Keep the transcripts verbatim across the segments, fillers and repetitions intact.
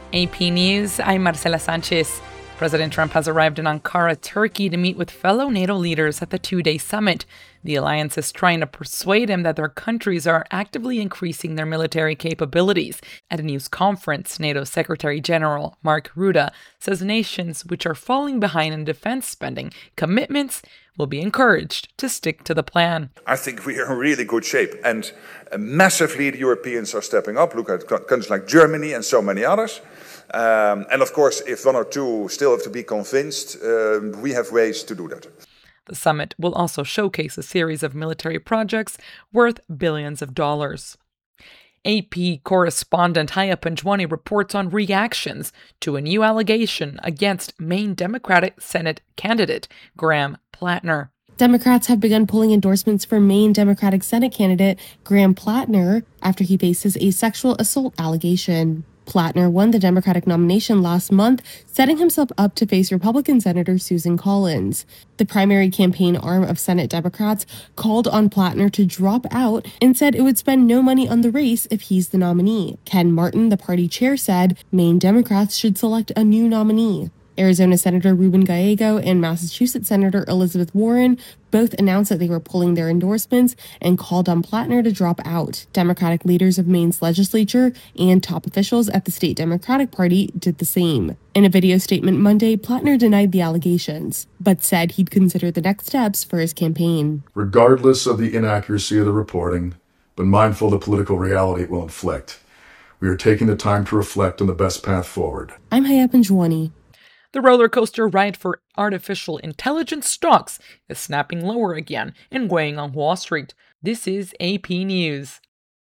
A P News, I'm Marcela Sanchez. President Trump has arrived in Ankara, Turkey, to meet with fellow NATO leaders at the two-day summit. The alliance is trying to persuade him that their countries are actively increasing their military capabilities. At a news conference, NATO Secretary General Mark Rutte says nations which are falling behind in defense spending commitments will be encouraged to stick to the plan. I think we are in really good shape, and massively the Europeans are stepping up. Look at countries like Germany and so many others. Um, and of course, if one or two still have to be convinced, uh, we have ways to do that. The summit will also showcase a series of military projects worth billions of dollars. A P correspondent Haya Panjwani reports on reactions to a new allegation against Maine Democratic Senate candidate Graham Plattner. Democrats have begun pulling endorsements for Maine Democratic Senate candidate Graham Plattner after he faces a sexual assault allegation. Plattner won the Democratic nomination last month, setting himself up to face Republican Senator Susan Collins. The primary campaign arm of Senate Democrats called on Plattner to drop out and said it would spend no money on the race if he's the nominee. Ken Martin, the party chair, said Maine Democrats should select a new nominee. Arizona Senator Ruben Gallego and Massachusetts Senator Elizabeth Warren both announced that they were pulling their endorsements and called on Plattner to drop out. Democratic leaders of Maine's legislature and top officials at the state Democratic Party did the same. In a video statement Monday, Plattner denied the allegations, but said he'd consider the next steps for his campaign. Regardless of the inaccuracy of the reporting, but mindful of the political reality it will inflict, we are taking the time to reflect on the best path forward. I'm Haya Panjwani. The roller coaster ride for artificial intelligence stocks is snapping lower again and weighing on Wall Street. This is A P News.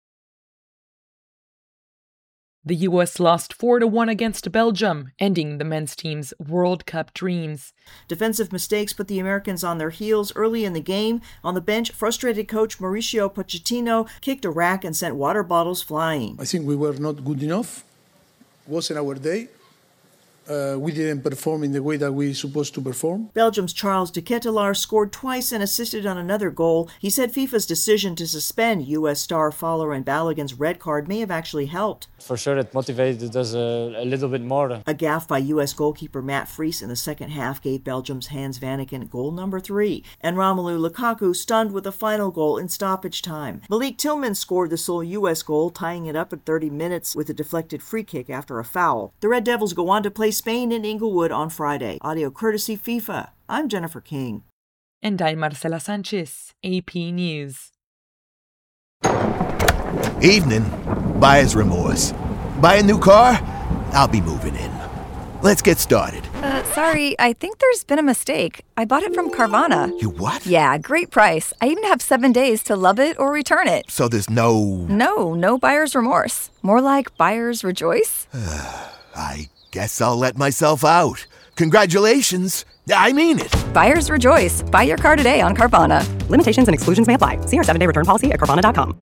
The U S lost four to one against Belgium, ending the men's team's World Cup dreams. Defensive mistakes put the Americans on their heels early in the game. On the bench, frustrated coach Mauricio Pochettino kicked a rack and sent water bottles flying. I think we were not good enough. It wasn't our day. Uh, we didn't perform in the way that we supposed to perform. Belgium's Charles de Ketelaar scored twice and assisted on another goal. He said FIFA's decision to suspend U S star Fowler and Balogun's red card may have actually helped. For sure, it motivated us a, a little bit more. A gaffe by U S goalkeeper Matt Fries in the second half gave Belgium's Hans Vanaken goal number three, and Romelu Lukaku stunned with the final goal in stoppage time. Malik Tillman scored the sole U S goal, tying it up at thirty minutes with a deflected free kick after a foul. The Red Devils go on to play Spain in Inglewood on Friday. Audio courtesy FIFA. I'm Jennifer King. And I'm Marcela Sanchez, A P News. Evening. Buyer's remorse. Buy a new car? I'll be moving in. Let's get started. Uh, sorry, I think there's been a mistake. I bought it from Carvana. You what? Yeah, great price. I even have seven days to love it or return it. So there's no... No, no buyer's remorse. More like buyer's rejoice. I guess I'll let myself out. Congratulations. I mean it. Buyer's rejoice. Buy your car today on Carvana. Limitations and exclusions may apply. See our seven-day return policy at Carvana dot com.